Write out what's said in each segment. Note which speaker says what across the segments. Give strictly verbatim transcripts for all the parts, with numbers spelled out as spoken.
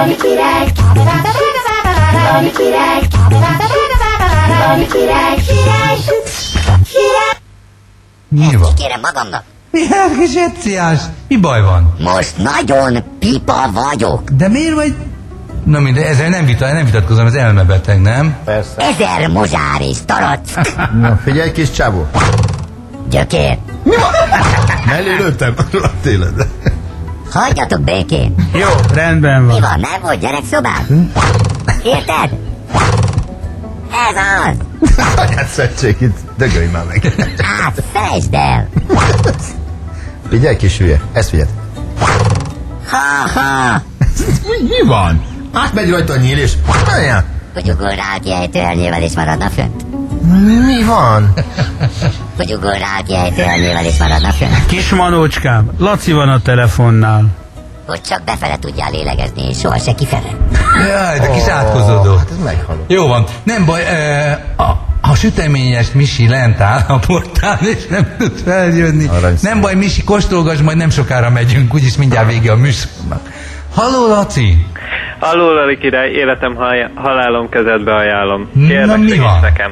Speaker 1: Lali király, Lali király, Lali király, király, király.
Speaker 2: Mi van?
Speaker 3: Kérem magamnak.
Speaker 2: Mi hát, kis Eciás? Mi baj van?
Speaker 3: Most nagyon pipa vagyok.
Speaker 2: De miért vagy? Na mindegy, ezzel nem, vita, nem vitatkozom, ez elmebeteg, nem?
Speaker 4: Persze.
Speaker 3: Ezer mozsár és tarack.
Speaker 4: Na, figyelj, kis csávó.
Speaker 3: Gyökér,
Speaker 4: Mellé lőttem. Tényleg.
Speaker 3: hagyjatok békén.
Speaker 5: Jó, rendben
Speaker 3: Mi
Speaker 5: van.
Speaker 3: van, nem volt gyerekszobán? Érted? Ez az.
Speaker 4: Anyád szettség, itt dögölj már meg.
Speaker 3: Hát, felejtsd el.
Speaker 4: Figyelj, kis hülye, ezt figyeld.
Speaker 3: Ha-ha.
Speaker 4: Mi, mi van? Átmegy rajta a nyíl, és... Anyád,
Speaker 3: Hogy ugol rá ki ejtőernyővel és maradna fönt?
Speaker 4: mi, mi van?
Speaker 3: Hogy ugol rá ki ejtőernyővel és maradna fönt?
Speaker 5: Kis manócskám, Laci van a telefonnál.
Speaker 3: Hogy csak befele tudjál lélegezni, és soha se kifele.
Speaker 2: Jaj, de kis átkozódó.
Speaker 4: Hát ez meghalott.
Speaker 2: Jó van, nem baj, e, a, a süteményes Misi lent áll a portán, és nem tud feljönni.
Speaker 4: Aranyszínű.
Speaker 2: Nem baj, Misi, kóstolgass, majd nem sokára megyünk, úgyis mindjárt vége a műsornak. Halló, Laci!
Speaker 6: Halló, Lali király, életem hal- halálom kezedbe ajánlom.
Speaker 2: Na,
Speaker 6: Kérlek,
Speaker 2: mi
Speaker 6: segíts
Speaker 2: van?
Speaker 6: nekem.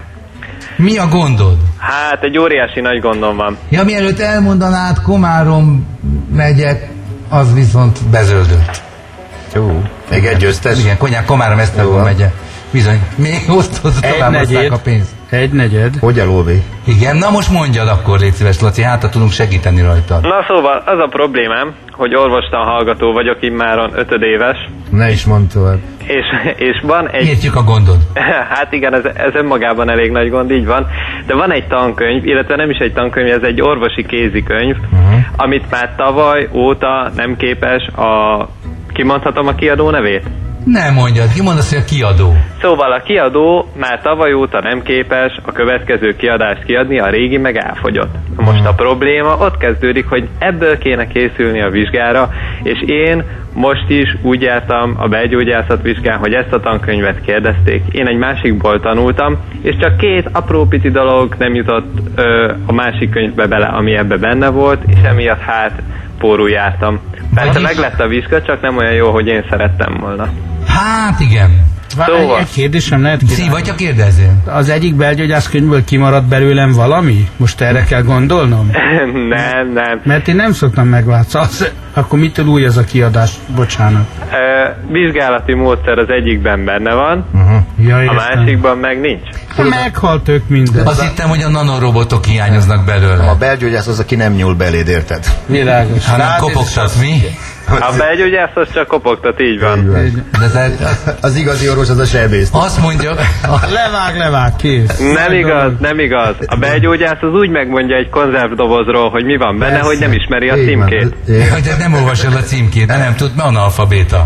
Speaker 2: Mi a gondod?
Speaker 6: Hát, egy óriási nagy gondom van.
Speaker 2: Ja, mielőtt elmondanád, Komárom megyek, az viszont bezöldött.
Speaker 4: Jó. Még egy győztes.
Speaker 2: Igen, Konyák, Komárom, Esztergom
Speaker 4: Jó.
Speaker 2: megye. Bizony, még osztott,
Speaker 5: Egy
Speaker 2: tovább hozták
Speaker 5: negyed.
Speaker 2: a pénzt.
Speaker 5: Egy negyed.
Speaker 4: Hogy a lóvé?
Speaker 2: Igen, na most mondjad akkor, légy szíves, Laci, hát tudunk segíteni rajtad.
Speaker 6: Na szóval, az a problémám, hogy orvostan hallgató vagyok immáron ötödéves,
Speaker 4: Ne is mondtad.
Speaker 6: és, és van egy...
Speaker 2: Értjük a gondod.
Speaker 6: Hát igen, ez, ez önmagában elég nagy gond, így van. De van egy tankönyv, illetve nem is egy tankönyv, ez egy orvosi kézikönyv, uh-huh. amit már tavaly óta nem képes a... Kimondhatom a kiadó nevét?
Speaker 2: Nem mondjad, ki mondasz, hogy a kiadó.
Speaker 6: Szóval a kiadó már tavaly óta nem képes a következő kiadást kiadni, a régi meg elfogyott. Most a probléma ott kezdődik, hogy ebből kéne készülni a vizsgára, és én most is úgy jártam a belgyógyászat vizsgán, hogy ezt a tankönyvet kérdezték. Én egy másikból tanultam, és csak két apró pici dolog nem jutott ö, a másik könyvbe bele, ami ebbe benne volt, és emiatt hát pórul jártam. Persze meg lett a vizsga, csak nem olyan jó, hogy én szerettem volna.
Speaker 2: Hát igen.
Speaker 6: Szóval.
Speaker 5: Egy, egy kérdésem lehet király.
Speaker 2: Szívatja kérdezzél.
Speaker 5: Az egyik belgyógyász könyvből kimaradt belőlem valami? Most erre kell gondolnom?
Speaker 6: nem, nem.
Speaker 5: Mert én nem szoktam meglátszani. Az, akkor mitől új ez a kiadás? Bocsánat.
Speaker 6: Ö, vizsgálati módszer az egyikben benne van,
Speaker 5: Jaj,
Speaker 6: a másikban meg nincs.
Speaker 5: Hát meghalt ők minden.
Speaker 2: Azt hittem, hogy a nanorobotok hiányoznak belőle.
Speaker 4: A belgyógyász az, aki nem nyúl beléd, érted?
Speaker 5: Világos.
Speaker 2: Hanem kopogtat, mi?
Speaker 6: A belgyógyász az csak kopogtat, így van.
Speaker 2: De te,
Speaker 4: Az igazi orvos az a sebész.
Speaker 2: azt mondja,
Speaker 5: Levág, levág, kész.
Speaker 6: Nem igaz, nem igaz. A belgyógyász az úgy megmondja egy konzervdobozról, hogy mi van benne, hogy nem ismeri a
Speaker 4: Így van.
Speaker 6: címkét.
Speaker 2: hogy te nem olvasod a címkét, de nem tud, mert analfabéta.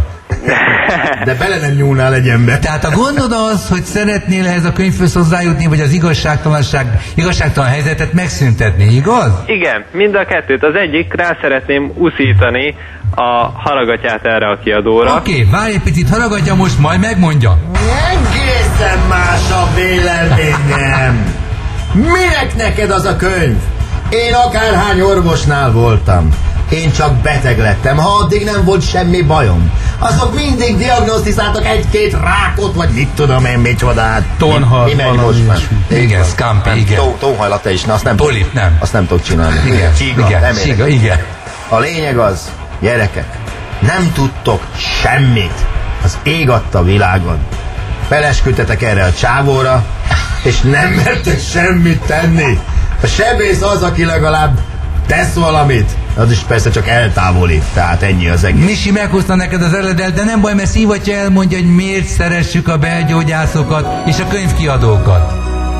Speaker 4: De bele nem nyúlnál egy ember.
Speaker 2: Tehát a gondod az, hogy szeretnél ehhez a könyvhöz hozzájutni, vagy az igazságtalanság, igazságtalan helyzetet megszüntetni, igaz?
Speaker 6: Igen, mind a kettőt. Az egyik, rá szeretném uszítani a haragatyát erre a kiadóra.
Speaker 2: Oké, okay, várj egy picit, hallgatja most, majd megmondja.
Speaker 4: Egészen más a véleményem. Minek neked az a könyv? Én akárhány orvosnál voltam. Én csak beteg lettem, ha addig nem volt semmi bajom. Azok mindig diagnosztizáltak egy-két rákot, vagy mit tudom én, micsodát.
Speaker 5: Tonhal,
Speaker 4: Mi, mi megy
Speaker 5: valami
Speaker 4: most már?
Speaker 5: ilyesmi.
Speaker 2: Igen, scampi, igen.
Speaker 4: Tó, tóhajlata is, na azt nem
Speaker 2: Polip,
Speaker 4: tudok-
Speaker 2: nem.
Speaker 4: Azt nem tudok csinálni.
Speaker 2: Igen,
Speaker 4: Csíga,
Speaker 2: igen,
Speaker 4: nem
Speaker 2: síga,
Speaker 4: érek.
Speaker 2: igen.
Speaker 4: A lényeg az, gyerekek, nem tudtok semmit. Az ég adta világon. Felesküdtetek erre a csávóra, és nem mertek semmit tenni. A sebész az, aki legalább tesz valamit. Az is persze csak eltávolít, tehát ennyi az egész.
Speaker 2: Misi meghozta neked az eredet, de nem baj, mert szívatja elmondja, hogy miért szeressük a belgyógyászokat és a könyvkiadókat.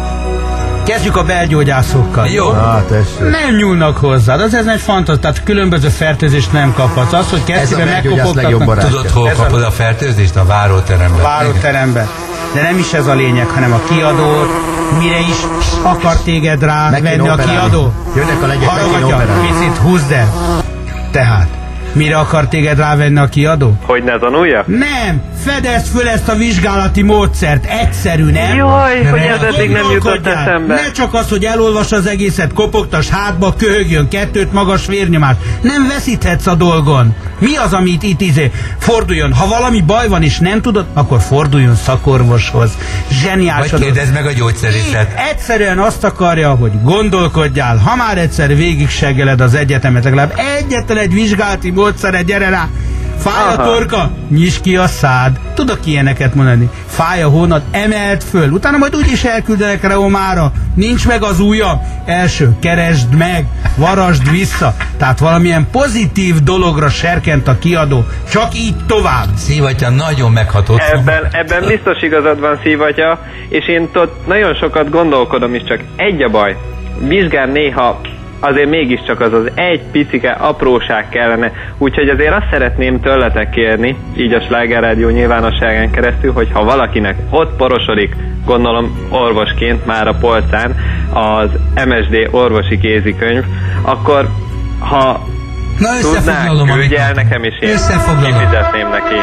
Speaker 5: Kezdjük a belgyógyászokkal.
Speaker 2: Jó.
Speaker 4: Ah, tessék.
Speaker 5: Nem nyúlnak hozzád, az ez egy fantasztikus, tehát különböző fertőzést nem kaphatsz. Az, hogy
Speaker 4: Ez a
Speaker 5: kezdőben
Speaker 4: belgyógyász legjobb
Speaker 5: megkopogtatnak
Speaker 4: barátja.
Speaker 2: Tudod, hol
Speaker 5: Ez a-
Speaker 2: kapod a fertőzést? A váróteremben.
Speaker 5: váróteremben. De nem is ez a lényeg, hanem a kiadó, mire is akar téged rá
Speaker 4: Meg kéne
Speaker 5: venni a
Speaker 4: operálni.
Speaker 5: kiadó.
Speaker 4: Jönnek a legyek, meg kéne
Speaker 5: Hallgatja,
Speaker 4: operálni.
Speaker 5: picit húzd el. Tehát, mire akar téged rávenni a kiadó?
Speaker 6: Hogy ne tanuljak?
Speaker 5: Nem! Fedezd föl ezt a vizsgálati módszert! Egyszerű, nem?
Speaker 6: Jaj, hogy ez
Speaker 2: Ne
Speaker 6: eddig nem jutott
Speaker 5: Gondolkodjál.
Speaker 6: eszembe.
Speaker 5: Ne csak az, hogy elolvas az egészet, kopogtas hátba, köhögjön, kettőt magas vérnyomás. Nem veszíthetsz a dolgon. Mi az, amit itt izé, forduljon, ha valami baj van és nem tudod, akkor forduljon szakorvoshoz. Zseniális.
Speaker 2: Vagy kérdezd meg a gyógyszerészet.
Speaker 5: Egyszerűen azt akarja, hogy gondolkodjál, ha már egyszer végig seggeled az egyetemet, legalább egyetlen egy vizsgálati módszere, gyere rá! Fáj a torka, nyisd ki a szád. Tudok ilyeneket mondani. Fáj a hónad, emeld föl. Utána majd úgyis elküldenek Reumára. Nincs meg az ujjam. Első, keresd meg, varasd vissza. Tehát valamilyen pozitív dologra serkent a kiadó. Csak így tovább.
Speaker 2: Szívatya nagyon meghatott.
Speaker 6: Ebben, ebben biztos igazad van, Szívatya, és én ott nagyon sokat gondolkodom is, csak egy a baj. Vizsgán néha azért mégiscsak az az egy picike apróság kellene. Úgyhogy azért azt szeretném tőletek kérni, így a Sláger Rádió nyilvánosságán keresztül, hogy ha valakinek ott porosodik, gondolom orvosként már a polcán, az em es dé orvosi kézikönyv, akkor ha
Speaker 2: Na,
Speaker 6: tudnák, küldj el nekem is, én kifizetném neki.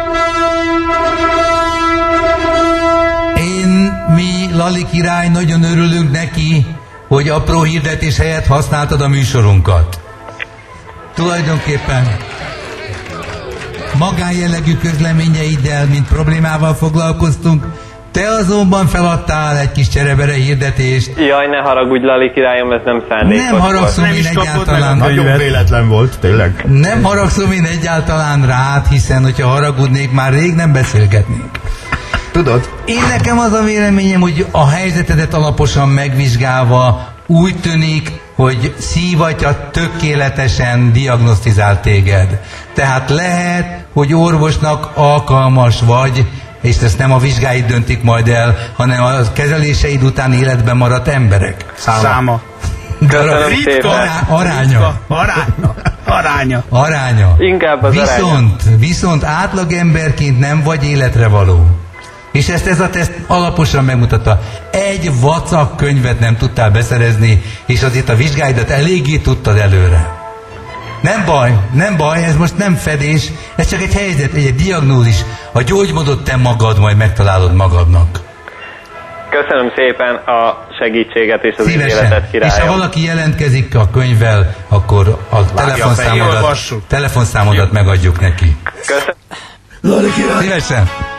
Speaker 2: Én, mi, Lali király, nagyon örülünk neki, hogy apró hirdetés helyett használtad a műsorunkat. Tulajdonképpen magánjellegű közleményeiddel, mint problémával foglalkoztunk, te azonban feladtál egy kis cserebere hirdetést.
Speaker 6: Jaj, ne haragudj, Lali királyom, ez nem szándékos.
Speaker 2: Nem haragszom
Speaker 5: Nem
Speaker 2: én
Speaker 5: is kapott
Speaker 2: egyáltalán.
Speaker 5: meg a
Speaker 4: Nagyon véletlen volt, tényleg.
Speaker 2: Nem haragszom én egyáltalán rád, hiszen hogyha haragudnék, már rég nem beszélgetnénk.
Speaker 4: Tudod?
Speaker 2: Én nekem az a véleményem, hogy a helyzetedet alaposan megvizsgálva úgy tűnik, hogy Szívatya tökéletesen diagnosztizált téged. Tehát lehet, hogy orvosnak alkalmas vagy, és ezt nem a vizsgáid döntik majd el, hanem a kezeléseid után életben maradt emberek.
Speaker 5: Száma. Száma.
Speaker 6: Köszönöm
Speaker 2: Ritka
Speaker 6: szépen.
Speaker 2: ará- aránya.
Speaker 5: Aránya. Aránya.
Speaker 2: Aránya.
Speaker 6: Inkább az aránya.
Speaker 2: Viszont, viszont átlagemberként nem vagy életre való. És ezt ez a teszt alaposan megmutatta. Egy vacak könyvet nem tudtál beszerezni, és azért a vizsgáidat eléggé tudtad előre. Nem baj, nem baj, ez most nem fedés, ez csak egy helyzet, egy, egy diagnózis. A gyógymódot te magad majd megtalálod magadnak.
Speaker 6: Köszönöm szépen a segítséget és az
Speaker 2: Szívesen.
Speaker 6: ígéretet,
Speaker 2: És
Speaker 6: királyom.
Speaker 2: ha valaki jelentkezik a könyvvel, akkor a telefonszámodat,
Speaker 5: olvassuk.
Speaker 2: telefonszámodat megadjuk neki.
Speaker 6: Köszönöm.
Speaker 2: Szívesen.